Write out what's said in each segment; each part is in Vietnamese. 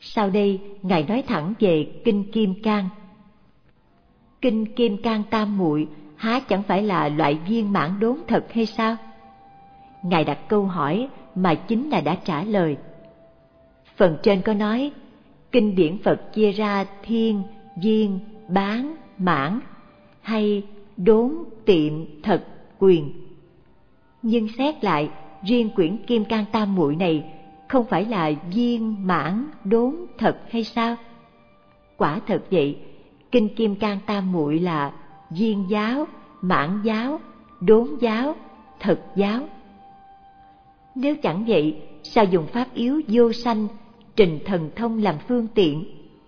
Sau đây, Ngài nói thẳng về Kinh Kim Cang. Kinh Kim Cang Tam Muội há chẳng phải là loại viên mãn đốn thật hay sao? Ngài đặt câu hỏi mà chính là đã trả lời. Phần trên có nói, kinh điển Phật chia ra thiên, viên, bán, mãn, hay đốn, tiệm, thật, quyền. Nhưng xét lại, riêng quyển Kim Cang Tam Muội này không phải là viên, mãn, đốn, thật hay sao? Quả thật vậy, kinh Kim Cang Tam Muội là viên giáo, mãn giáo, đốn giáo, thật giáo. Nếu chẳng vậy, sao dùng pháp yếu vô sanh, trình thần thông làm phương tiện?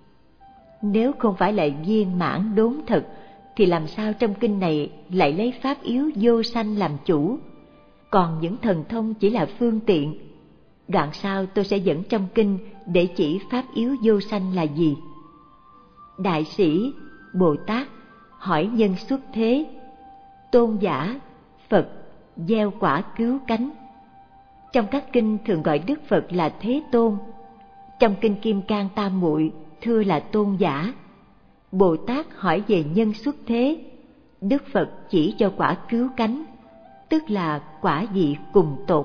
Nếu không phải là viên mãn đốn thật, thì làm sao trong kinh này lại lấy pháp yếu vô sanh làm chủ, còn những thần thông chỉ là phương tiện? Đoạn sau tôi sẽ dẫn trong kinh để chỉ pháp yếu vô sanh là gì. Đại sĩ, Bồ Tát hỏi nhân xuất thế, tôn giả, Phật gieo quả cứu cánh. Trong các kinh thường gọi Đức Phật là Thế Tôn. Trong kinh Kim Cang Tam Muội thưa là tôn giả. Bồ Tát hỏi về nhân xuất thế, Đức Phật chỉ cho quả cứu cánh, tức là quả vị cùng tột.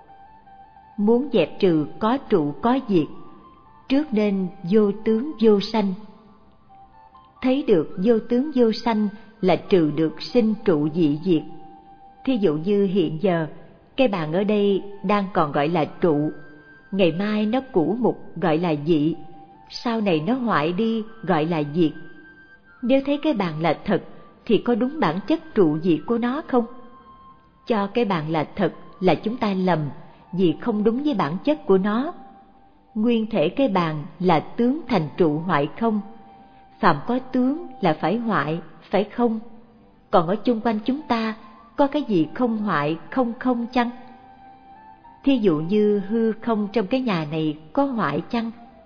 Muốn dẹp trừ có trụ có diệt, trước nên vô tướng vô sanh. Thấy được vô tướng vô sanh là trừ được sinh trụ dị diệt. Thí dụ như hiện giờ, cây bàn ở đây đang còn gọi là trụ, ngày mai nó cũ mục gọi là dị, sau này nó hoại đi gọi là diệt. Nếu thấy cái bàn là thật thì có đúng bản chất trụ diệt của nó không? Cho cái bàn là thật là chúng ta lầm, vì không đúng với bản chất của nó. Nguyên thể cái bàn là tướng thành trụ hoại không. Phàm có tướng là phải hoại, phải không? Còn ở chung quanh chúng ta có cái gì không hoại, không không chăng? Thí dụ như hư không trong cái nhà này có hoại chăng?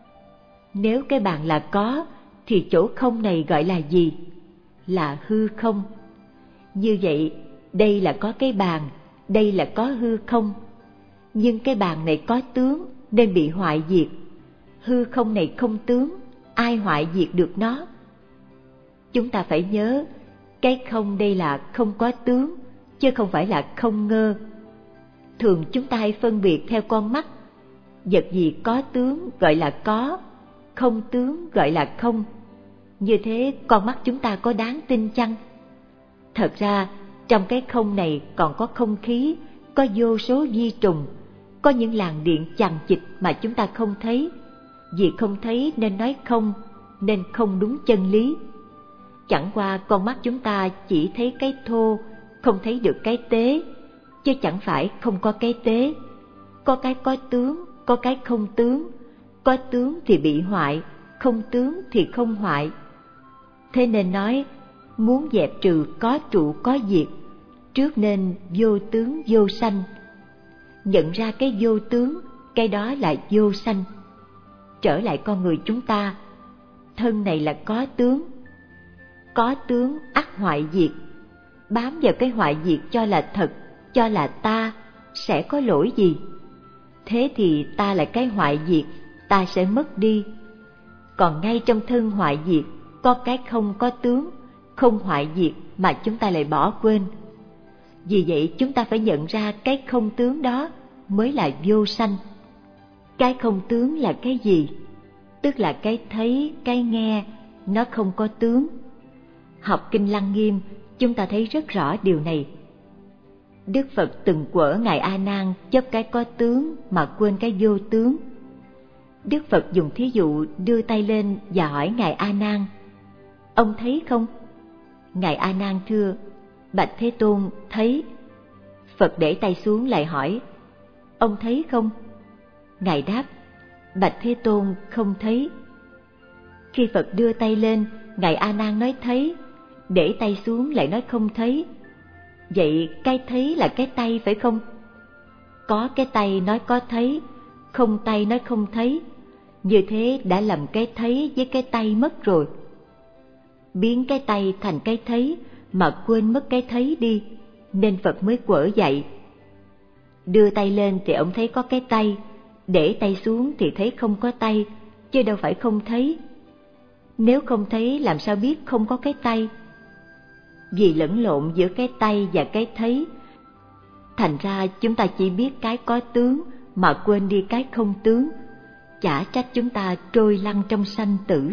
Nếu cái bàn là có, thì chỗ không này gọi là gì? Là hư không. Như vậy, đây là có cái bàn, đây là có hư không. Nhưng cái bàn này có tướng nên bị hoại diệt. Hư không này không tướng, ai hoại diệt được nó? Chúng ta phải nhớ, cái không đây là không có tướng, chứ không phải là không ngơ. Thường chúng ta hay phân biệt theo con mắt, vật gì có tướng gọi là có, không tướng gọi là không. Như thế con mắt chúng ta có đáng tin chăng? Thật ra trong cái không này còn có không khí, có vô số vi trùng, có những làn điện chằng chịt mà chúng ta không thấy. Vì không thấy nên nói không, nên không đúng chân lý. Chẳng qua con mắt chúng ta chỉ thấy cái thô, không thấy được cái tế, chứ chẳng phải không có cái tế. Có cái có tướng, có cái không tướng. Có tướng thì bị hoại, không tướng thì không hoại. Thế nên nói, muốn dẹp trừ có trụ có diệt, trước nên vô tướng vô sanh. Nhận ra cái vô tướng, cái đó là vô sanh. Trở lại con người chúng ta, thân này là có tướng ắt hoại diệt. Bám vào cái hoại diệt cho là thật, cho là ta, sẽ có lỗi gì? Thế thì ta là cái hoại diệt, ta sẽ mất đi. Còn ngay trong thân hoại diệt, có cái không có tướng, không hoại diệt mà chúng ta lại bỏ quên. Vì vậy chúng ta phải nhận ra cái không tướng đó mới là vô sanh. Cái không tướng là cái gì? Tức là cái thấy, cái nghe, nó không có tướng. Học Kinh Lăng Nghiêm, chúng ta thấy rất rõ điều này. Đức Phật từng quở Ngài A Nan chấp cái có tướng mà quên cái vô tướng. Đức Phật dùng thí dụ đưa tay lên và hỏi Ngài A Nan: ông thấy không? Ngài A Nan thưa: bạch Thế Tôn, thấy. Phật để tay xuống lại hỏi: ông thấy không? Ngài đáp: bạch Thế Tôn, không thấy. Khi Phật đưa tay lên, Ngài A Nan nói thấy, để tay xuống lại nói không thấy. Vậy cái thấy là cái tay phải không? Có cái tay nói có thấy, không tay nói không thấy. Như thế đã lầm cái thấy với cái tay mất rồi. Biến cái tay thành cái thấy mà quên mất cái thấy đi, nên Phật mới quở dạy. Đưa tay lên thì ông thấy có cái tay, để tay xuống thì thấy không có tay, chứ đâu phải không thấy. Nếu không thấy làm sao biết không có cái tay? Vì lẫn lộn giữa cái tay và cái thấy, thành ra chúng ta chỉ biết cái có tướng mà quên đi cái không tướng. Chả trách chúng ta trôi lăn trong sanh tử.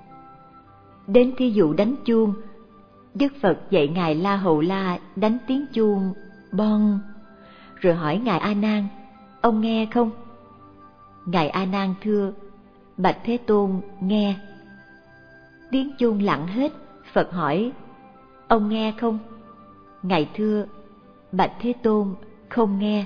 Đến thí dụ đánh chuông, Đức Phật dạy Ngài La Hầu La đánh tiếng chuông bon, rồi hỏi Ngài A Nan, ông nghe không? Ngài A Nan thưa, bạch Thế Tôn, nghe. Tiếng chuông lặng hết, Phật hỏi, ông nghe không? Ngài thưa, bạch Thế Tôn, không nghe.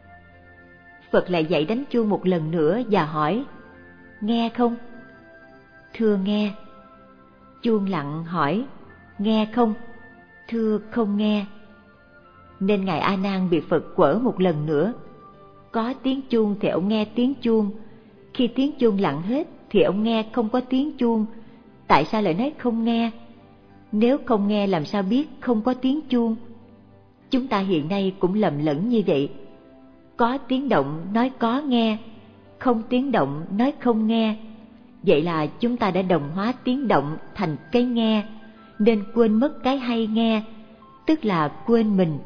Phật lại dạy đánh chuông một lần nữa và hỏi, nghe không? Thưa nghe. Chuông lặng hỏi, nghe không? Thưa không nghe. Nên Ngài A Nan bị Phật quở một lần nữa. Có tiếng chuông thì ông nghe tiếng chuông, khi tiếng chuông lặng hết thì ông nghe không có tiếng chuông. Tại sao lại nói không nghe? Nếu không nghe làm sao biết không có tiếng chuông? Chúng ta hiện nay cũng lầm lẫn như vậy. Có tiếng động nói có nghe, không tiếng động nói không nghe. Vậy là chúng ta đã đồng hóa tiếng động thành cái nghe, nên quên mất cái hay nghe, tức là quên mình.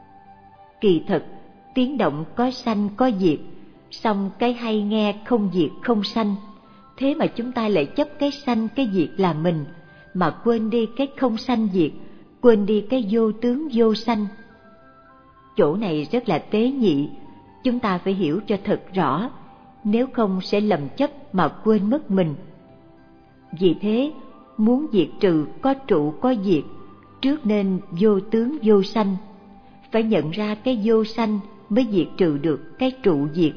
Kỳ thực, tiếng động có sanh có diệt, song cái hay nghe không diệt không sanh. Thế mà chúng ta lại chấp cái sanh cái diệt là mình, mà quên đi cái không sanh diệt, quên đi cái vô tướng vô sanh. Chỗ này rất là tế nhị, chúng ta phải hiểu cho thật rõ, nếu không sẽ lầm chấp mà quên mất mình. Vì thế, muốn diệt trừ có trụ có diệt, trước nên vô tướng vô sanh. Phải nhận ra cái vô sanh mới diệt trừ được cái trụ diệt.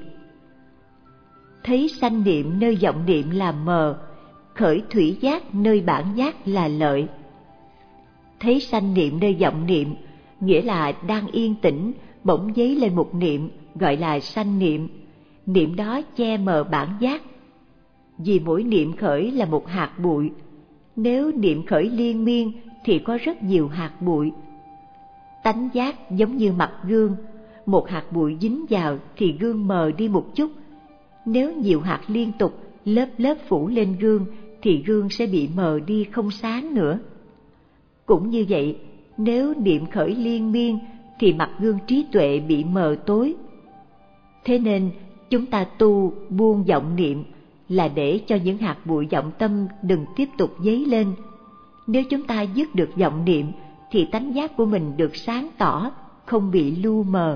Thấy sanh niệm nơi vọng niệm là mờ, khởi thủy giác nơi bản giác là lợi. Thấy sanh niệm nơi vọng niệm, nghĩa là đang yên tĩnh, bỗng dấy lên một niệm, gọi là sanh niệm. Niệm đó che mờ bản giác. Vì mỗi niệm khởi là một hạt bụi. Nếu niệm khởi liên miên thì có rất nhiều hạt bụi. Tánh giác giống như mặt gương, một hạt bụi dính vào thì gương mờ đi một chút. Nếu nhiều hạt liên tục lớp lớp phủ lên gương thì gương sẽ bị mờ đi không sáng nữa. Cũng như vậy, nếu niệm khởi liên miên thì mặt gương trí tuệ bị mờ tối. Thế nên chúng ta tu buông vọng niệm là để cho những hạt bụi vọng tâm đừng tiếp tục dấy lên. Nếu chúng ta dứt được vọng niệm thì tánh giác của mình được sáng tỏ, không bị lu mờ.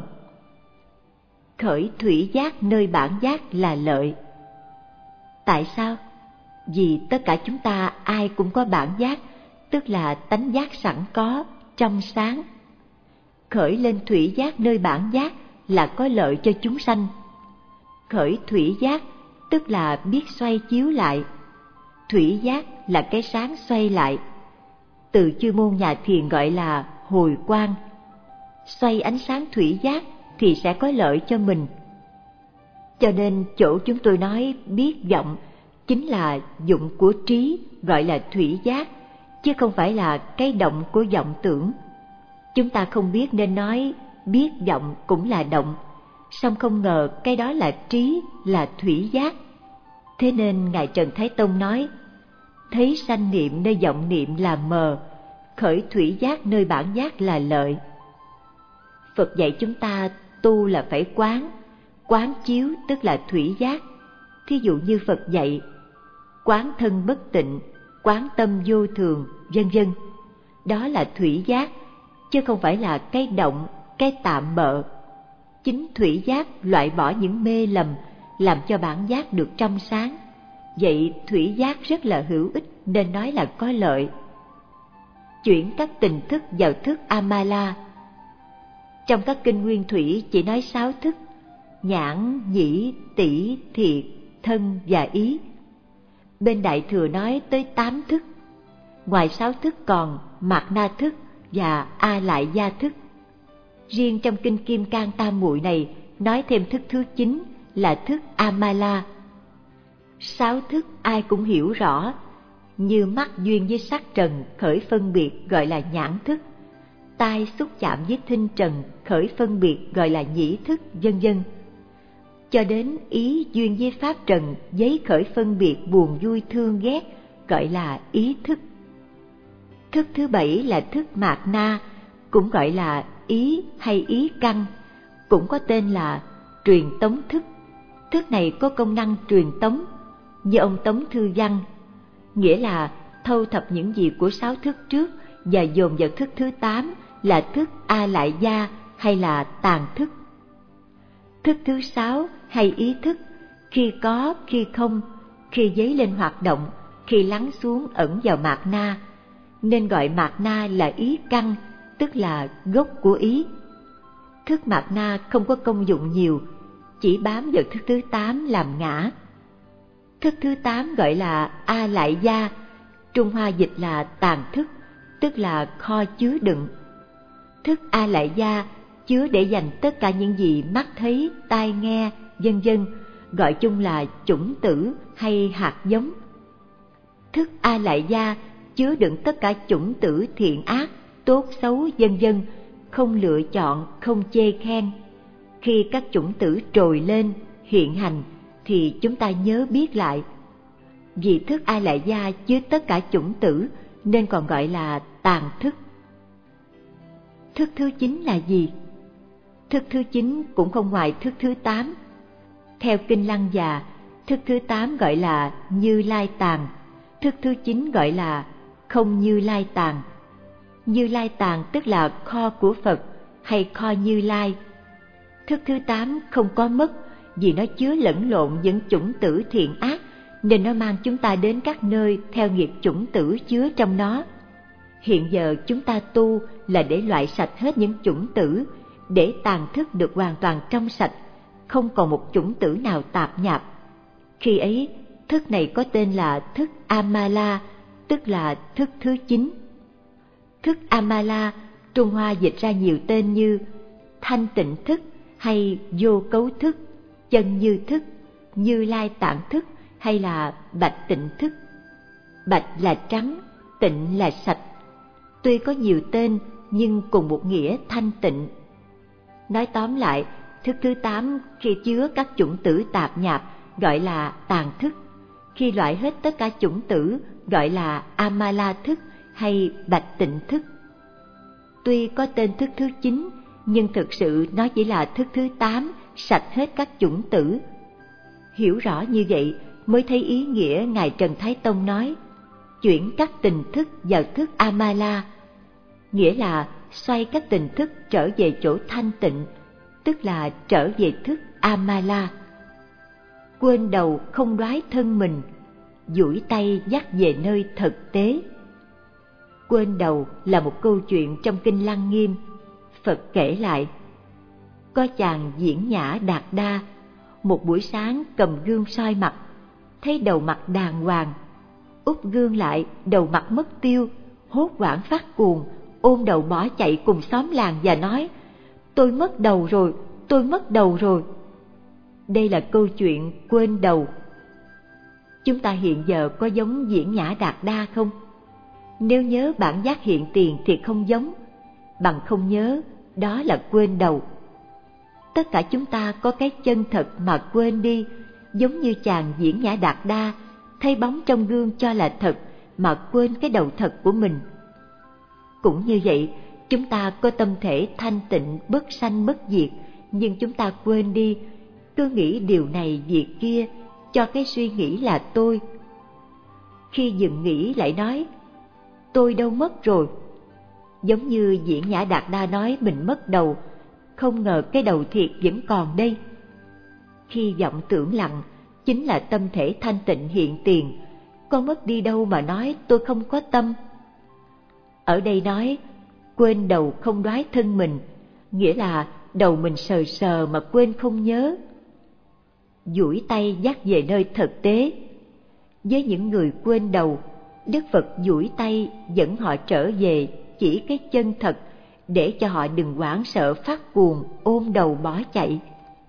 Khởi thủy giác nơi bản giác là lợi. Tại sao? Vì tất cả chúng ta ai cũng có bản giác, tức là tánh giác sẵn có, trong sáng. Khởi lên thủy giác nơi bản giác là có lợi cho chúng sanh. Khởi thủy giác tức là biết xoay chiếu lại. Thủy giác là cái sáng xoay lại. Từ chuyên môn nhà thiền gọi là hồi quang. Xoay ánh sáng thủy giác thì sẽ có lợi cho mình. Cho nên chỗ chúng tôi nói biết vọng chính là dụng của trí, gọi là thủy giác, chứ không phải là cái động của vọng tưởng. Chúng ta không biết nên nói biết vọng cũng là động, song không ngờ cái đó là trí, là thủy giác. Thế nên Ngài Trần Thái Tông nói, thấy sanh niệm nơi vọng niệm là mờ, khởi thủy giác nơi bản giác là lợi. Phật dạy chúng ta tu là phải quán, quán chiếu tức là thủy giác. Thí dụ như Phật dạy, quán thân bất tịnh, quán tâm vô thường, vân vân. Đó là thủy giác, chứ không phải là cái động, cái tạm bợ. Chính thủy giác loại bỏ những mê lầm, làm cho bản giác được trong sáng. Vậy thủy giác rất là hữu ích, nên nói là có lợi. Chuyển các tình thức vào thức Amala. Trong các kinh nguyên thủy chỉ nói 6 thức: nhãn, nhĩ, tỷ, thiệt, thân và ý. Bên Đại Thừa nói tới 8 thức. Ngoài 6 thức còn Mạt Na thức và A Lại Gia thức. Riêng trong kinh Kim Cang Tam Muội này nói thêm thức thứ 9 là thức Amala. 6 thức ai cũng hiểu rõ, như mắt duyên với sắc trần khởi phân biệt gọi là nhãn thức, tai xúc chạm với thinh trần khởi phân biệt gọi là nhĩ thức, vân vân. cho đến ý duyên với pháp trần giấy khởi phân biệt buồn vui thương ghét, gọi là ý thức. Thức thứ 7 là thức mạt na, cũng gọi là ý hay ý căn, cũng có tên là truyền tống thức. Thức này có công năng truyền tống, như ông Tống Thư Văn, nghĩa là thâu thập những gì của 6 thức trước và dồn vào thức thứ 8 là thức A Lại Gia hay là tàn thức. Thức thứ 6 hay ý thức, khi có, khi không, khi dấy lên hoạt động, khi lắng xuống ẩn vào mạt na, nên gọi mạt na là ý căn, tức là gốc của ý. Thức mạt na không có công dụng nhiều, chỉ bám vào thức thứ 8 làm ngã. Thức thứ 8 gọi là A Lại Gia, Trung Hoa dịch là tàn thức, tức là kho chứa đựng. Thức A Lại Gia chứa để dành tất cả những gì mắt thấy, tai nghe, vân vân, gọi chung là chủng tử hay hạt giống. Thức A Lại Gia chứa đựng tất cả chủng tử thiện ác, tốt xấu, vân vân, không lựa chọn, không chê khen. Khi các chủng tử trồi lên, hiện hành, thì chúng ta nhớ biết lại. Vì thức A Lại Gia chứa tất cả chủng tử nên còn gọi là tàn thức. Thức thứ 9 là gì? Thức thứ 9 cũng không ngoài thức thứ 8. Theo Kinh Lăng Già, thức thứ 8 gọi là Như Lai Tàn, thức thứ 9 gọi là Không Như Lai Tàn. Như Lai Tàn tức là kho của Phật hay kho Như Lai. Thức thứ 8 không có mất, vì nó chứa lẫn lộn những chủng tử thiện ác, nên nó mang chúng ta đến các nơi theo nghiệp chủng tử chứa trong nó. Hiện giờ chúng ta tu là để loại sạch hết những chủng tử, để tàn thức được hoàn toàn trong sạch, không còn một chủng tử nào tạp nhạp. Khi ấy, thức này có tên là thức Amala, tức là thức thứ 9. Thức Amala, Trung Hoa dịch ra nhiều tên như thanh tịnh thức hay vô cấu thức, chân như thức, Như Lai Tạng thức hay là bạch tịnh thức. Bạch là trắng, tịnh là sạch. Tuy có nhiều tên nhưng cùng một nghĩa thanh tịnh. Nói tóm lại, thức thứ 8 khi chứa các chủng tử tạp nhạp gọi là tàn thức. Khi loại hết tất cả chủng tử gọi là Amala thức hay bạch tịnh thức. Tuy có tên thức thứ 9 nhưng thực sự nó chỉ là thức thứ 8 sạch hết các chủng tử. Hiểu rõ như vậy mới thấy ý nghĩa Ngài Trần Thái Tông nói chuyển các tình thức vào thức Amala, nghĩa là xoay các tình thức trở về chỗ thanh tịnh, tức là trở về thức Amala. Quên đầu không đoái thân mình, duỗi tay dắt về nơi thực tế. Quên đầu là một câu chuyện trong Kinh Lăng Nghiêm. Phật kể lại, có chàng diễn nhã Đạt Đa, một buổi sáng cầm gương soi mặt, thấy đầu mặt đàng hoàng, úp gương lại đầu mặt mất tiêu, hốt hoảng phát cuồng, ôm đầu bỏ chạy cùng xóm làng và nói: tôi mất đầu rồi, tôi mất đầu rồi. Đây là câu chuyện quên đầu. Chúng ta hiện giờ có giống diễn nhã Đạt Đa không? Nếu nhớ bản giác hiện tiền thì không giống, bằng không nhớ, đó là quên đầu. Tất cả chúng ta có cái chân thật mà quên đi, giống như chàng diễn nhã Đạt Đa, thấy bóng trong gương cho là thật mà quên cái đầu thật của mình. Cũng như vậy, chúng ta có tâm thể thanh tịnh bất sanh bất diệt, nhưng chúng ta quên đi, cứ nghĩ điều này việc kia, cho cái suy nghĩ là tôi. Khi dừng nghĩ lại nói, tôi đâu mất rồi. Giống như diễn nhã Đạt Đa nói mình mất đầu, không ngờ cái đầu thiệt vẫn còn đây. Khi vọng tưởng lặng, chính là tâm thể thanh tịnh hiện tiền, con mất đi đâu mà nói tôi không có tâm. Ở đây nói, quên đầu không đoái thân mình, nghĩa là đầu mình sờ sờ mà quên không nhớ. Duỗi tay dắt về nơi thực tế. Với những người quên đầu, Đức Phật duỗi tay dẫn họ trở về chỉ cái chân thật, để cho họ đừng hoảng sợ phát cuồng ôm đầu bỏ chạy.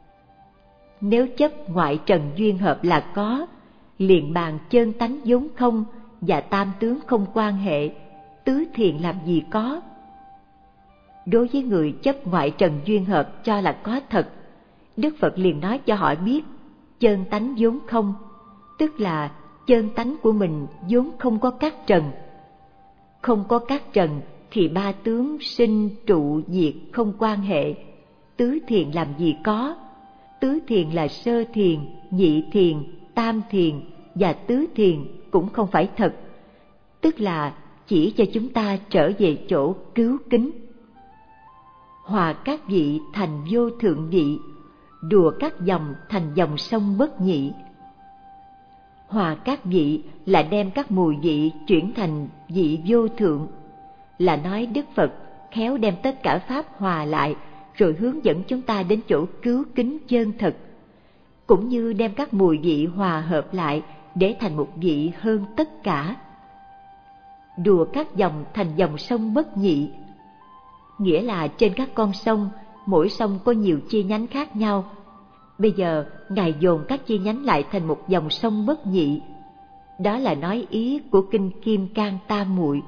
Nếu chấp ngoại trần duyên hợp là có, liền bàn chân tánh vốn không và tam tướng không quan hệ, tứ thiền làm gì có. Đối với người chấp ngoại trần duyên hợp cho là có thật, Đức Phật liền nói cho họ biết chân tánh vốn không, tức là chân tánh của mình vốn không có các trần. Không có các trần thì ba tướng sinh trụ diệt không quan hệ. Tứ thiền làm gì có? Tứ thiền là sơ thiền, nhị thiền, tam thiền và tứ thiền cũng không phải thật, tức là chỉ cho chúng ta trở về chỗ cứu kính. Hòa các vị thành vô thượng vị, đùa các dòng thành dòng sông bất nhị. Hòa các vị là đem các mùi vị chuyển thành vị vô thượng, là nói Đức Phật khéo đem tất cả pháp hòa lại rồi hướng dẫn chúng ta đến chỗ cứu kính chân thật, cũng như đem các mùi vị hòa hợp lại để thành một vị hơn tất cả. Đùa các dòng thành dòng sông bất nhị, nghĩa là trên các con sông, mỗi sông có nhiều chi nhánh khác nhau. Bây giờ Ngài dồn các chi nhánh lại thành một dòng sông bất nhị. Đó là nói ý của kinh Kim Cang Tam Muội.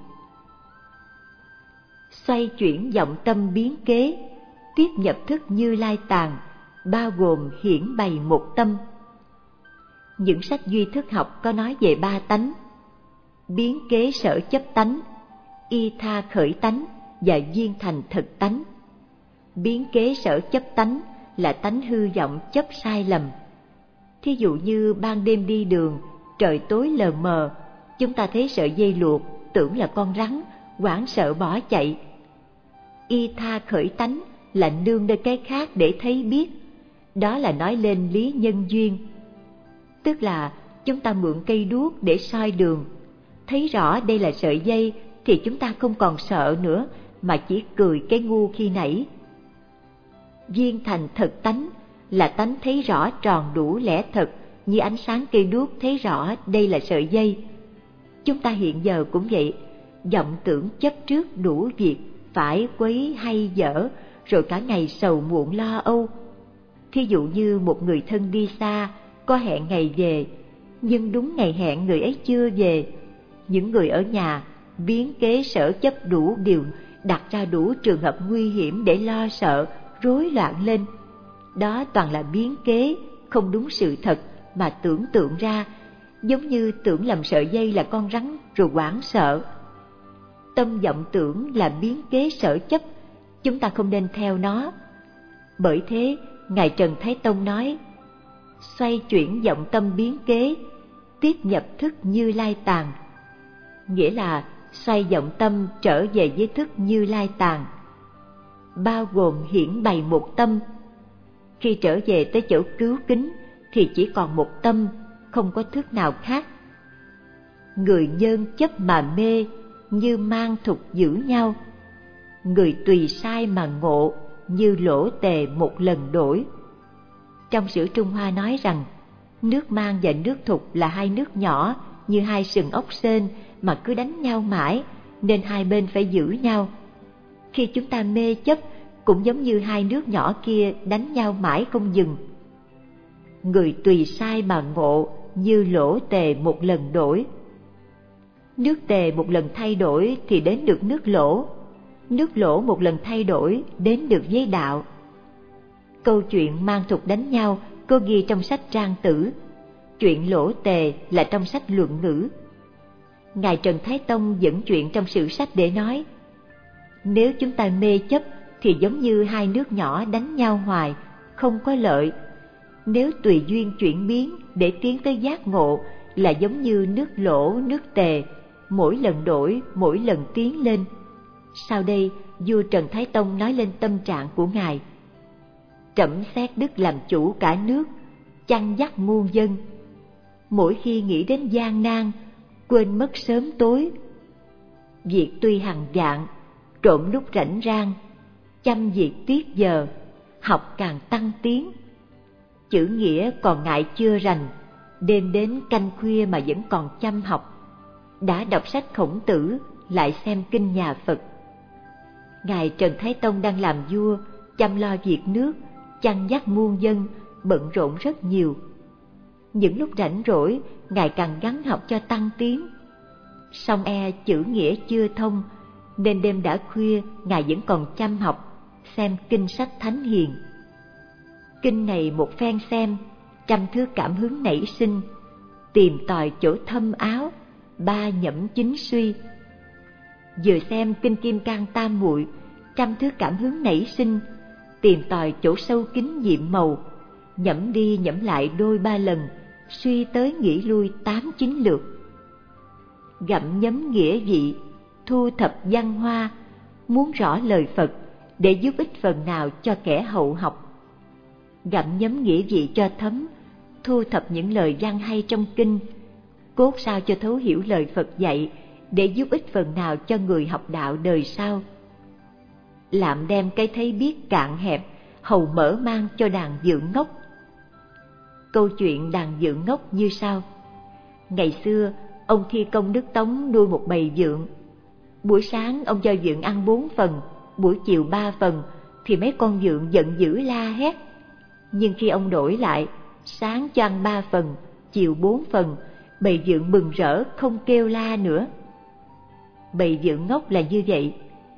Xoay chuyển vọng tâm biến kế, tiếp nhập thức Như Lai tàng, bao gồm hiển bày một tâm. Những sách duy thức học có nói về ba tánh: biến kế sở chấp tánh, y tha khởi tánh và duyên thành thực tánh. Biến kế sở chấp tánh là tánh hư vọng chấp sai lầm. Thí dụ như ban đêm đi đường, trời tối lờ mờ, chúng ta thấy sợi dây luộc, tưởng là con rắn, hoảng sợ bỏ chạy. Y tha khởi tánh là nương nơi cái khác để thấy biết, đó là nói lên lý nhân duyên. Tức là chúng ta mượn cây đuốc để soi đường, thấy rõ đây là sợi dây thì chúng ta không còn sợ nữa, mà chỉ cười cái ngu khi nãy. Duyên thành thực tánh là tánh thấy rõ tròn đủ lẽ thật, như ánh sáng cây đuốc thấy rõ đây là sợi dây. Chúng ta hiện giờ cũng vậy, vọng tưởng chấp trước đủ việc, phải quấy hay dở, rồi cả ngày sầu muộn lo âu. Thí dụ như một người thân đi xa, có hẹn ngày về, nhưng đúng ngày hẹn người ấy chưa về. Những người ở nhà biến kế sở chấp đủ điều, đặt ra đủ trường hợp nguy hiểm để lo sợ, rối loạn lên. Đó toàn là biến kế, không đúng sự thật mà tưởng tượng ra, giống như tưởng lầm sợi dây là con rắn rồi hoảng sợ. Tâm vọng tưởng là biến kế sở chấp, chúng ta không nên theo nó. Bởi thế, Ngài Trần Thái Tông nói, xoay chuyển vọng tâm biến kế, tiếp nhập thức Như Lai tàng. Nghĩa là xoay vọng tâm trở về với thức Như Lai tàng, bao gồm hiển bày một tâm. Khi trở về tới chỗ cứu kính thì chỉ còn một tâm, không có thức nào khác. Người nhân chấp mà mê, như mang thục giữ nhau. Người tùy sai mà ngộ, như lỗ tề một lần đổi. Trong sử Trung Hoa nói rằng, nước mang và nước thục là hai nước nhỏ như hai sừng ốc sên mà cứ đánh nhau mãi, nên hai bên phải giữ nhau. Khi chúng ta mê chấp cũng giống như hai nước nhỏ kia đánh nhau mãi không dừng. Người tùy sai mà ngộ, như lỗ tề một lần đổi. Nước tề một lần thay đổi thì đến được nước lỗ, nước lỗ một lần thay đổi đến được giới đạo. Câu chuyện mang thục đánh nhau có ghi trong sách Trang Tử, chuyện lỗ tề là trong sách Luận Ngữ. Ngài Trần Thái Tông dẫn chuyện trong sử sách để nói, nếu chúng ta mê chấp thì giống như hai nước nhỏ đánh nhau hoài, không có lợi. Nếu tùy duyên chuyển biến để tiến tới giác ngộ là giống như nước lỗ, nước tề, mỗi lần đổi, mỗi lần tiến lên. Sau đây, vua Trần Thái Tông nói lên tâm trạng của Ngài. Trẫm xét đức làm chủ cả nước, chăn dắt muôn dân. Mỗi khi nghĩ đến gian nan, quên mất sớm tối. Việc tuy hằng vạn, trộm lúc rảnh rang, chăm việc tiết giờ, học càng tăng tiến. Chữ nghĩa còn ngại chưa rành, đêm đến canh khuya mà vẫn còn chăm học. Đã đọc sách Khổng Tử, lại xem kinh nhà Phật. Ngài Trần Thái Tông đang làm vua, chăm lo việc nước, chăn dắt muôn dân, bận rộn rất nhiều. Những lúc rảnh rỗi, Ngài càng gắng học cho tăng tiến. Song chữ nghĩa chưa thông, nên đêm đã khuya Ngài vẫn còn chăm học, xem kinh sách thánh hiền. Kinh này một phen xem, trăm thước cảm hứng nảy sinh, tìm tòi chỗ thâm áo, ba nhẫm chính suy. Vừa xem kinh Kim Cang Tam Muội, trăm thước cảm hứng nảy sinh, tìm tòi chỗ sâu kín nhiệm màu, nhẩm đi nhẩm lại đôi ba lần, suy tới nghĩ lui 8-9 lượt. Gặm nhấm nghĩa vị, thu thập văn hoa, muốn rõ lời Phật để giúp ích phần nào cho kẻ hậu học. Gặm nhấm nghĩa vị cho thấm, thu thập những lời văn hay trong kinh, cốt sao cho thấu hiểu lời Phật dạy để giúp ích phần nào cho người học đạo đời sau. Lạm đem cái thấy biết cạn hẹp, hầu mở mang cho đàn dự ngốc. Câu chuyện đàn dự ngốc như sau. Ngày xưa, ông Thi Công Đức Tống nuôi một bầy vượn. Buổi sáng ông cho vượn ăn 4 phần, buổi chiều 3 phần, thì mấy con vượn giận dữ la hét. Nhưng khi ông đổi lại, sáng cho ăn 3 phần, chiều 4 phần, bầy vượn mừng rỡ không kêu la nữa. Bầy vượn ngốc là như vậy.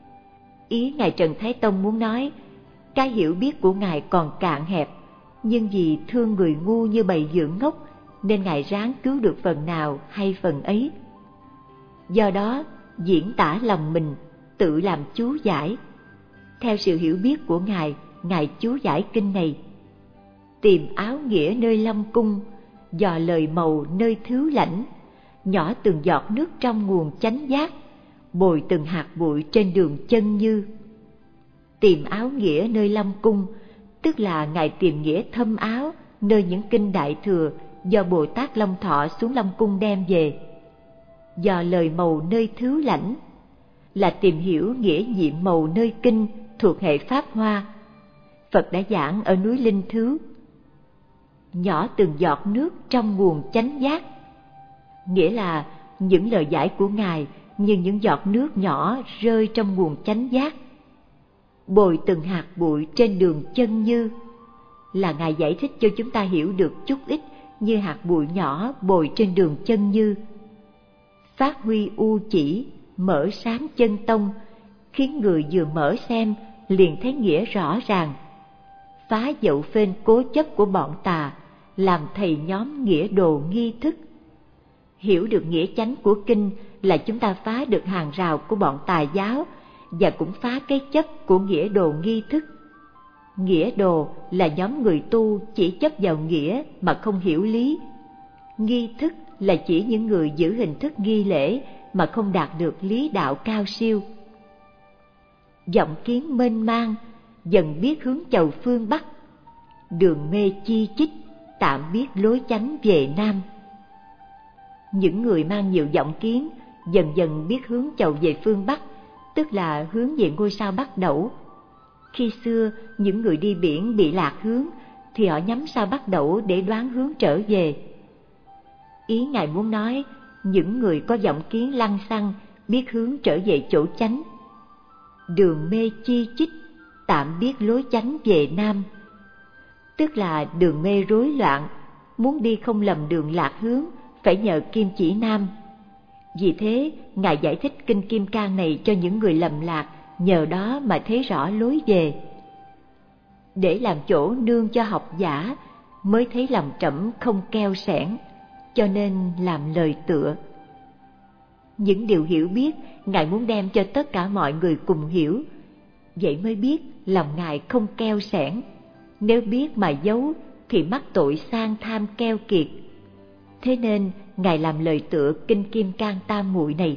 Ý Ngài Trần Thái Tông muốn nói, cái hiểu biết của Ngài còn cạn hẹp, nhưng vì thương người ngu như bầy vượn ngốc, nên Ngài ráng cứu được phần nào hay phần ấy. Do đó, diễn tả lòng mình, tự làm chú giải. Theo sự hiểu biết của Ngài, Ngài chú giải kinh này. Tìm áo nghĩa nơi Long Cung, dò lời màu nơi Thiếu Lãnh, nhỏ từng giọt nước trong nguồn chánh giác, bồi từng hạt bụi trên đường chân như. Tìm áo nghĩa nơi Long Cung, tức là Ngài tìm nghĩa thâm áo nơi những kinh Đại Thừa do Bồ Tát Long Thọ xuống Long Cung đem về. Dò lời màu nơi Thiếu Lãnh là tìm hiểu nghĩa nhiệm màu nơi kinh thuộc hệ Pháp Hoa. Phật đã giảng ở núi Linh Thứ. Nhỏ từng giọt nước trong nguồn chánh giác, nghĩa là những lời giải của Ngài như những giọt nước nhỏ rơi trong nguồn chánh giác. Bồi từng hạt bụi trên đường chân như là Ngài giải thích cho chúng ta hiểu được chút ít như hạt bụi nhỏ bồi trên đường chân như. Phát huy u chỉ, mở sáng chân tông, khiến người vừa mở xem liền thấy nghĩa rõ ràng. Phá dậu phên cố chấp của bọn tà, làm thầy nhóm nghĩa đồ nghi thức. Hiểu được nghĩa chánh của kinh là chúng ta phá được hàng rào của bọn tà giáo và cũng phá cái chấp của nghĩa đồ nghi thức. Nghĩa đồ là nhóm người tu chỉ chấp vào nghĩa mà không hiểu lý. Nghi thức là chỉ những người giữ hình thức nghi lễ mà không đạt được lý đạo cao siêu. Vọng kiến mênh mang, dần biết hướng chầu phương Bắc, đường mê chi chích, tạm biết lối chánh về Nam. Những người mang nhiều vọng kiến dần dần biết hướng chầu về phương Bắc, tức là hướng về ngôi sao Bắc Đẩu. Khi xưa, những người đi biển bị lạc hướng thì họ nhắm sao Bắc Đẩu để đoán hướng trở về. Ý Ngài muốn nói, những người có vọng kiến lăng xăng biết hướng trở về chỗ chánh. Đường mê chi chích, tạm biết lối chánh về Nam, tức là đường mê rối loạn, muốn đi không lầm đường lạc hướng phải nhờ kim chỉ Nam. Vì thế, Ngài giải thích kinh Kim Cang này cho những người lầm lạc, nhờ đó mà thấy rõ lối về. Để làm chỗ nương cho học giả, mới thấy lòng trẫm không keo sẻn, cho nên làm lời tựa. Những điều hiểu biết, Ngài muốn đem cho tất cả mọi người cùng hiểu. Vậy mới biết lòng Ngài không keo sẻn. Nếu biết mà giấu thì mắc tội sang tham keo kiệt. Thế nên Ngài làm lời tựa kinh Kim Cang Tam Muội này.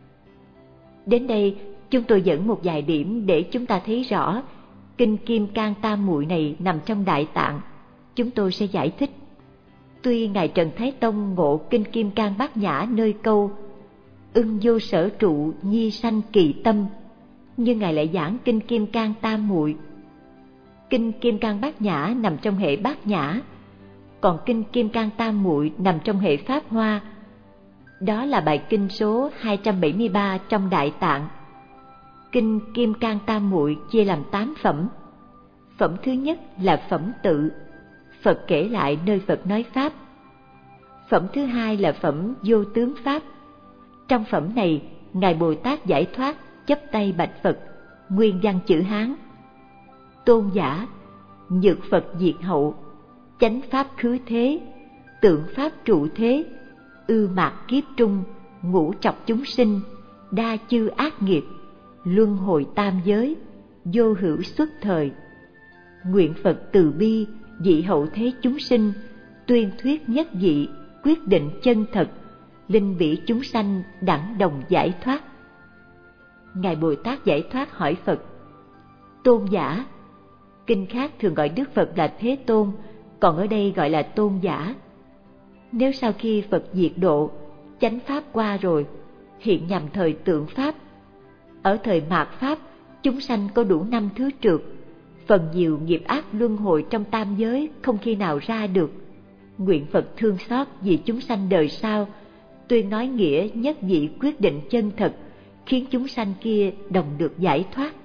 Đến đây chúng tôi dẫn một vài điểm để chúng ta thấy rõ kinh Kim Cang Tam Muội này nằm trong Đại Tạng. Chúng tôi sẽ giải thích. Tuy Ngài Trần Thái Tông ngộ kinh Kim Cang Bát Nhã nơi câu ưng vô sở trụ nhi sanh kỳ tâm, nhưng Ngài lại giảng kinh Kim Cang Tam Muội. Kinh Kim Cang Bát Nhã nằm trong hệ Bát Nhã, còn kinh Kim Cang Tam Muội nằm trong hệ Pháp Hoa. Đó là bài kinh số 273 trong Đại Tạng. Kinh Kim Cang Tam Muội chia làm 8 phẩm. Phẩm thứ nhất là phẩm tự, Phật kể lại nơi Phật nói Pháp. Phẩm thứ hai là phẩm vô tướng Pháp. Trong phẩm này, Ngài Bồ Tát giải thoát chắp tay bạch Phật, nguyên văn chữ Hán: Tôn giả, nhược Phật diệt hậu, chánh pháp khứ thế, tượng pháp trụ thế, ư mạt kiếp trung, ngũ trọc chúng sinh, đa chư ác nghiệp, luân hồi tam giới, vô hữu xuất thời. Nguyện Phật từ bi, dị hậu thế chúng sinh, tuyên thuyết nhất dị, quyết định chân thật, linh bỉ chúng sanh đẳng đồng giải thoát. Ngài Bồ Tát Giải Thoát hỏi Phật: Tôn giả, kinh khác thường gọi Đức Phật là Thế Tôn, còn ở đây gọi là Tôn giả. Nếu sau khi Phật diệt độ, chánh pháp qua rồi, hiện nhằm thời tượng pháp, ở thời mạt pháp, chúng sanh có đủ 5 thứ trượt, phần nhiều nghiệp ác luân hồi trong tam giới không khi nào ra được. Nguyện Phật thương xót vì chúng sanh đời sau, tuyên nói nghĩa nhất dị quyết định chân thật, khiến chúng sanh kia đồng được giải thoát.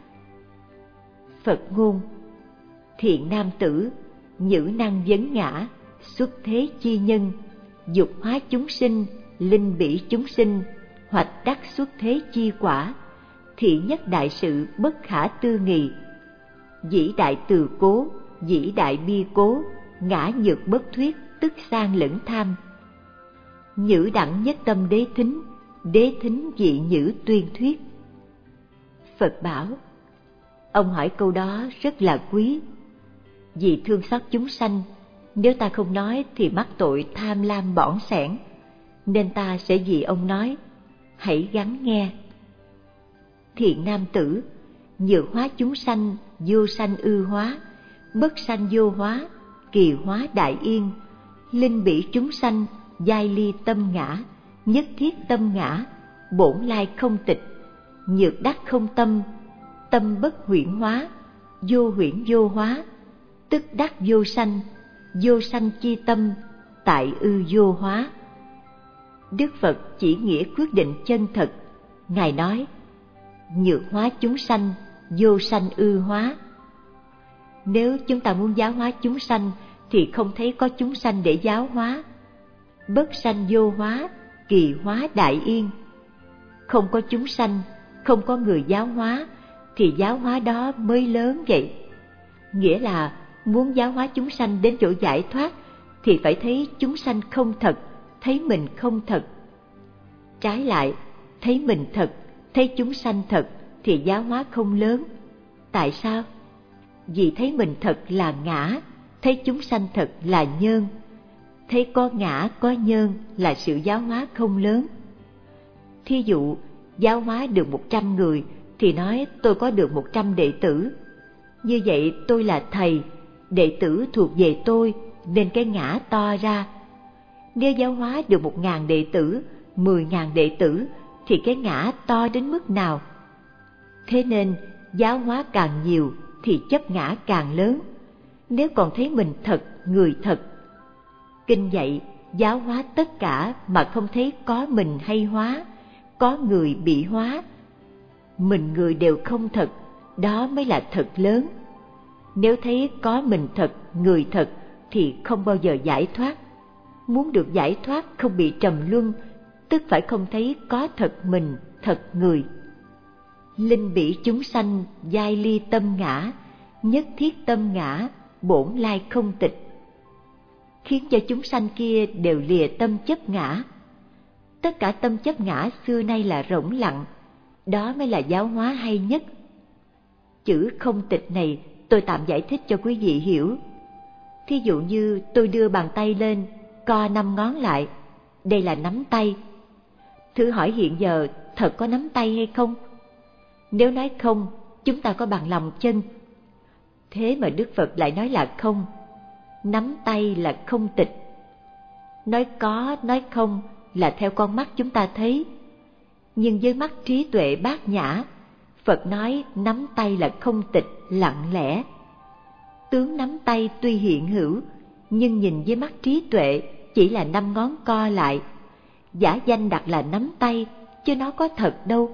Phật ngôn: Thiện nam tử, nhữ năng vấn ngã, xuất thế chi nhân, dục hóa chúng sinh, linh bỉ chúng sinh, hoạch đắc xuất thế chi quả, thị nhất đại sự bất khả tư nghị. Dĩ đại từ cố, dĩ đại bi cố, ngã nhược bất thuyết, tức sang lẫn tham. Nhữ đẳng nhất tâm đế thính dị nhữ tuyên thuyết. Phật bảo: Ông hỏi câu đó rất là quý. Vì thương xót chúng sanh, nếu ta không nói thì mắc tội tham lam bỏn sẻn, nên ta sẽ vì ông nói, hãy gắng nghe. Thiện nam tử, nhược hóa chúng sanh, vô sanh ư hóa, bất sanh vô hóa, kỳ hóa đại yên, linh bỉ chúng sanh, giai ly tâm ngã, nhất thiết tâm ngã, bổn lai không tịch, nhược đắc không tâm, tâm bất huyễn hóa, vô huyễn vô hóa, tức đắc vô sanh chi tâm, tại ư vô hóa. Đức Phật chỉ nghĩa quyết định chân thật. Ngài nói: Nhược hóa chúng sanh, vô sanh ư hóa. Nếu chúng ta muốn giáo hóa chúng sanh thì không thấy có chúng sanh để giáo hóa. Bất sanh vô hóa, kỳ hóa đại yên. Không có chúng sanh, không có người giáo hóa, thì giáo hóa đó mới lớn vậy. Nghĩa là muốn giáo hóa chúng sanh đến chỗ giải thoát thì phải thấy chúng sanh không thật, thấy mình không thật. Trái lại, thấy mình thật, thấy chúng sanh thật thì giáo hóa không lớn. Tại sao? Vì thấy mình thật là ngã, thấy chúng sanh thật là nhân. Thấy có ngã, có nhân là sự giáo hóa không lớn. Thí dụ, giáo hóa được 100 người thì nói tôi có được 100 đệ tử. Như vậy tôi là thầy, đệ tử thuộc về tôi nên cái ngã to ra. Nếu giáo hóa được 1.000 đệ tử, 10.000 đệ tử thì cái ngã to đến mức nào? Thế nên giáo hóa càng nhiều thì chấp ngã càng lớn. Nếu còn thấy mình thật, người thật. Kinh dạy giáo hóa tất cả mà không thấy có mình hay hóa, có người bị hóa. Mình người đều không thật, đó mới là thật lớn. Nếu thấy có mình thật, người thật thì không bao giờ giải thoát. Muốn được giải thoát không bị trầm luân, tức phải không thấy có thật mình, thật người. Linh bỉ chúng sanh, giai ly tâm ngã, nhất thiết tâm ngã, bổn lai không tịch. Khiến cho chúng sanh kia đều lìa tâm chấp ngã. Tất cả tâm chấp ngã xưa nay là rỗng lặng, đó mới là giáo hóa hay nhất. Chữ không tịch này tôi tạm giải thích cho quý vị hiểu. Thí dụ như tôi đưa bàn tay lên, co 5 ngón lại, đây là nắm tay. Thử hỏi hiện giờ thật có nắm tay hay không? Nếu nói không, chúng ta có bằng lòng chân. Thế mà Đức Phật lại nói là không. Nắm tay là không tịch. Nói có, nói không là theo con mắt chúng ta thấy. Nhưng với mắt trí tuệ bát nhã, Phật nói nắm tay là không tịch, lặng lẽ. Tướng nắm tay tuy hiện hữu, nhưng nhìn với mắt trí tuệ chỉ là 5 ngón co lại. Giả danh đặt là nắm tay, chứ nó có thật đâu.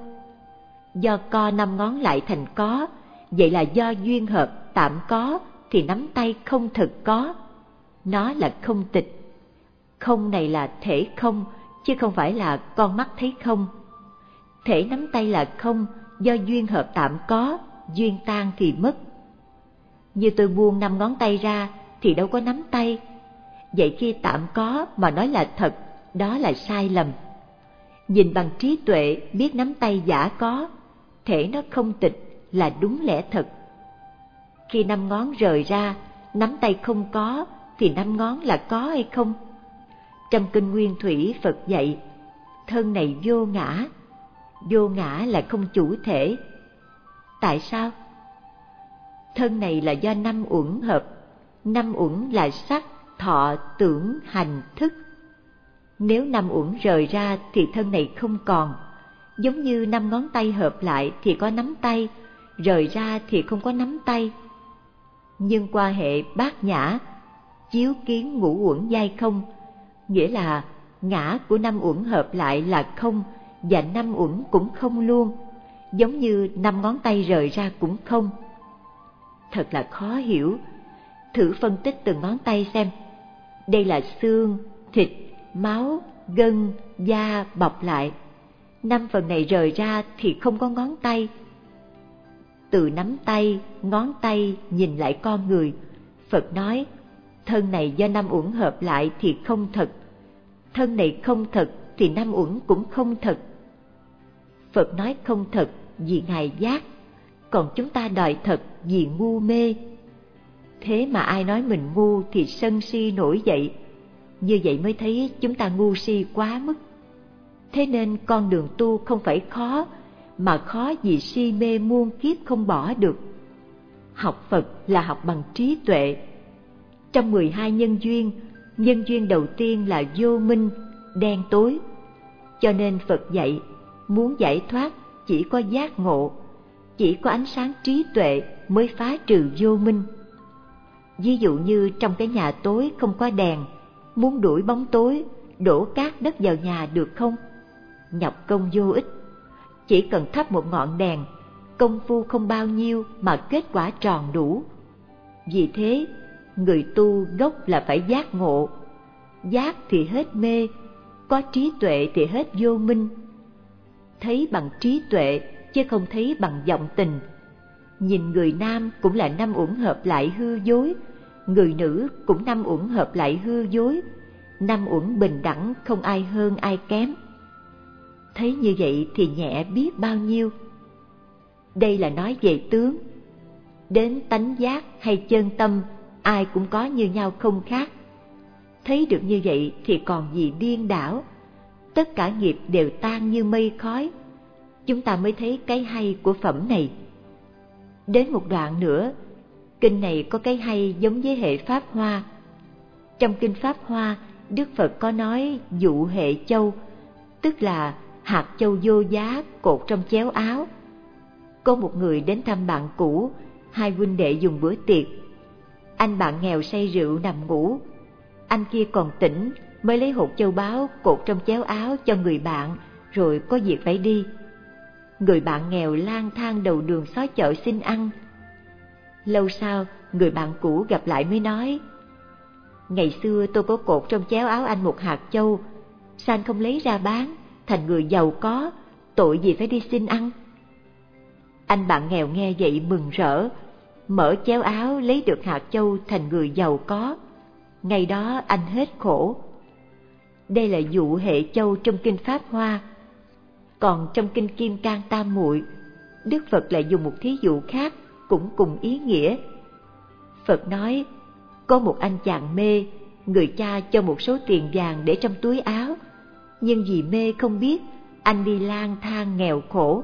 Do co 5 ngón lại thành có, vậy là do duyên hợp tạm có, thì nắm tay không thực có. Nó là không tịch. Không này là thể không, chứ không phải là con mắt thấy không. Thể nắm tay là không, do duyên hợp tạm có, duyên tan thì mất. Như tôi buông 5 ngón tay ra thì đâu có nắm tay. Vậy khi tạm có mà nói là thật, đó là sai lầm. Nhìn bằng trí tuệ biết nắm tay giả có, thể nó không tịch là đúng lẽ thật. Khi 5 ngón rời ra, nắm tay không có thì 5 ngón là có hay không? Trong kinh Nguyên Thủy Phật dạy, thân này vô ngã. Vô ngã là không chủ thể. Tại sao? Thân này là do 5 uẩn hợp. 5 uẩn là sắc, thọ, tưởng, hành, thức. Nếu 5 uẩn rời ra thì thân này không còn. Giống như 5 ngón tay hợp lại thì có nắm tay, rời ra thì không có nắm tay. Nhưng qua hệ bát nhã, chiếu kiến ngũ uẩn giai không, nghĩa là ngã của 5 uẩn hợp lại là không, và 5 uẩn cũng không luôn, giống như 5 ngón tay rời ra cũng không. Thật là khó hiểu. Thử phân tích từng ngón tay xem. Đây là xương, thịt, máu, gân, da bọc lại. 5 phần này rời ra thì không có ngón tay. Từ nắm tay, ngón tay nhìn lại con người, Phật nói thân này do 5 uẩn hợp lại thì không thật. Thân này không thật thì 5 uẩn cũng không thật. Phật nói không thật vì Ngài giác, còn chúng ta đòi thật vì ngu mê. Thế mà ai nói mình ngu thì sân si nổi dậy. Như vậy mới thấy chúng ta ngu si quá mức. Thế nên con đường tu không phải khó, mà khó vì si mê muôn kiếp không bỏ được. Học Phật là học bằng trí tuệ. Trong 12 nhân duyên đầu tiên là vô minh, đen tối. Cho nên Phật dạy, muốn giải thoát chỉ có giác ngộ, chỉ có ánh sáng trí tuệ mới phá trừ vô minh. Ví dụ như trong cái nhà tối không có đèn, muốn đuổi bóng tối, đổ cát đất vào nhà được không? Nhọc công vô ích. Chỉ cần thắp một ngọn đèn, công phu không bao nhiêu mà kết quả tròn đủ. Vì thế, người tu gốc là phải giác ngộ. Giác thì hết mê, có trí tuệ thì hết vô minh. Thấy bằng trí tuệ chứ không thấy bằng vọng tình. Nhìn người nam cũng là 5 uẩn hợp lại hư dối, người nữ cũng 5 uẩn hợp lại hư dối. 5 uẩn bình đẳng, không ai hơn ai kém. Thấy như vậy thì nhẹ biết bao nhiêu. Đây là nói về tướng. Đến tánh giác hay chân tâm, ai cũng có như nhau không khác. Thấy được như vậy thì còn gì điên đảo. Tất cả nghiệp đều tan như mây khói. Chúng ta mới thấy cái hay của phẩm này. Đến một đoạn nữa, kinh này có cái hay giống với hệ Pháp Hoa. Trong kinh Pháp Hoa, Đức Phật có nói dụ hệ châu, tức là hạt châu vô giá cột trong chéo áo. Có một người đến thăm bạn cũ, hai huynh đệ dùng bữa tiệc. Anh bạn nghèo say rượu nằm ngủ, anh kia còn tỉnh mới lấy hột châu báu cột trong chéo áo cho người bạn, rồi có việc phải đi. Người bạn nghèo lang thang đầu đường xó chợ xin ăn. Lâu sau, người bạn cũ gặp lại mới nói: ngày xưa tôi có cột trong chéo áo anh một hạt châu, sao anh không lấy ra bán, thành người giàu có, tội gì phải đi xin ăn? Anh bạn nghèo nghe vậy mừng rỡ, mở chéo áo lấy được hạt châu thành người giàu có. Ngày đó anh hết khổ. Đây là dụ hệ châu trong kinh Pháp Hoa. Còn trong kinh Kim Cang Tam Muội, Đức Phật lại dùng một thí dụ khác cũng cùng ý nghĩa. Phật nói, có một anh chàng mê, người cha cho một số tiền vàng để trong túi áo, nhưng vì mê không biết, anh đi lang thang nghèo khổ.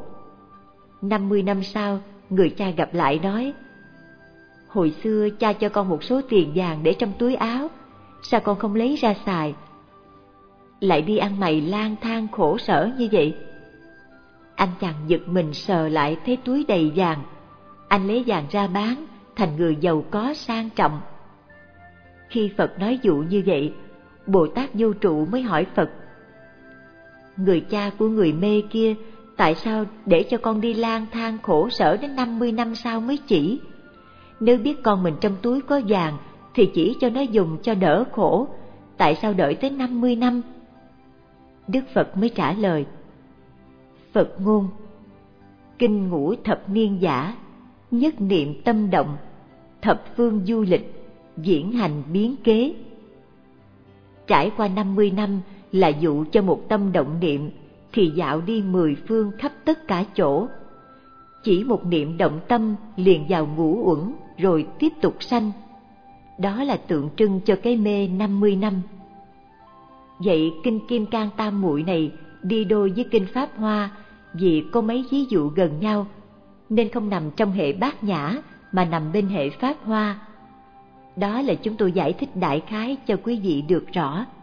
50 năm sau, người cha gặp lại nói: hồi xưa cha cho con một số tiền vàng để trong túi áo, sao con không lấy ra xài, lại đi ăn mày lang thang khổ sở như vậy? Anh chàng giật mình sờ lại thấy túi đầy vàng. Anh lấy vàng ra bán, thành người giàu có sang trọng. Khi Phật nói dụ như vậy, Bồ Tát Vô Trụ mới hỏi Phật: người cha của người mê kia tại sao để cho con đi lang thang khổ sở đến 50 năm sau mới chỉ? Nếu biết con mình trong túi có vàng thì chỉ cho nó dùng cho đỡ khổ, tại sao đợi tới 50 năm? Đức Phật mới trả lời: Phật ngôn, kinh ngũ thập niên giả, nhất niệm tâm động, thập phương du lịch, diễn hành biến kế. Trải qua 50 năm là dụ cho một tâm động niệm thì dạo đi 10 phương khắp tất cả chỗ. Chỉ một niệm động tâm liền vào ngũ uẩn rồi tiếp tục sanh. Đó là tượng trưng cho cái mê 50 năm. Vậy kinh Kim Cang Tam Muội này đi đôi với kinh Pháp Hoa vì có mấy ví dụ gần nhau, nên không nằm trong hệ Bát Nhã mà nằm bên hệ Pháp Hoa. Đó là chúng tôi giải thích đại khái cho quý vị được rõ.